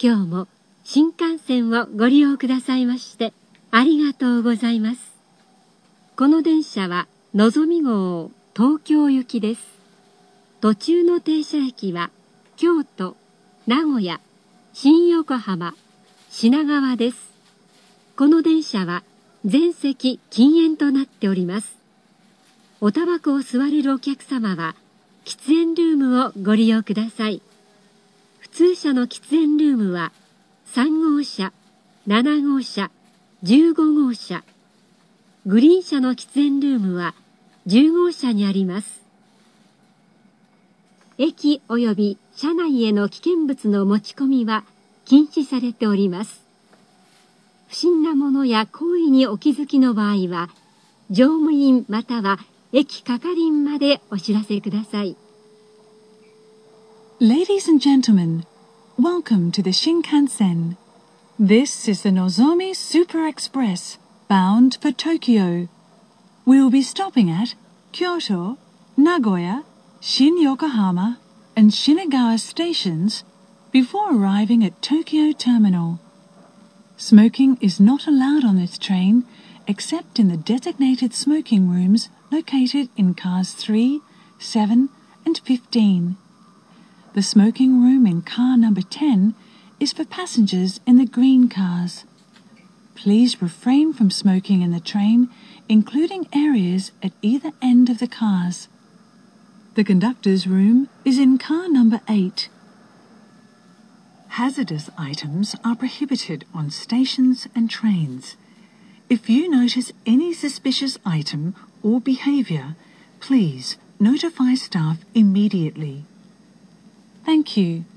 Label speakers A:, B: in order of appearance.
A: 今日も新幹線をご利用くださいましてありがとうございます。この電車はのぞみ号東京行きです。途中の停車駅は京都、名古屋、新横浜、品川です。この電車は全席禁煙となっております。おタバコを吸われるお客様は喫煙ルームをご利用ください。普通車の喫煙ルームは3号車、7号車、15号車。グリーン車の喫煙ルームは10号車にあります。駅及び車内への危険物の持ち込みは禁止されております。不審なものや行為にお気づきの場合は、乗務員または駅係員までお知らせください。
B: Ladies and gentlemen, welcome to the Shinkansen. This is the Nozomi Super Express, bound for Tokyo. We will be stopping at Kyoto, Nagoya, Shin-Yokohama, and Shinagawa stations before arriving at Tokyo Terminal. Smoking is not allowed on this train except in the designated smoking rooms located in cars 3, 7, and 15. The smoking room in car number 10 is for passengers in the green cars. Please refrain from smoking in the train, including areas at either end of the cars. The conductor's room is in car number 8. Hazardous items are prohibited on stations and trains. If you notice any suspicious item or behavior, please notify staff immediately. Thank you.